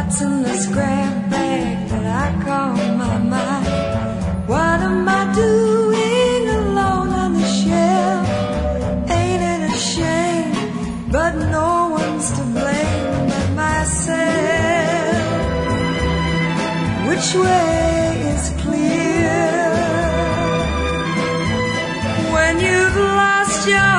what's in the scrap bag that I call my mind? What am I doing alone on the shelf? Ain't it a shame? But no one's to blame but myself. Which way is clear? When you've lost your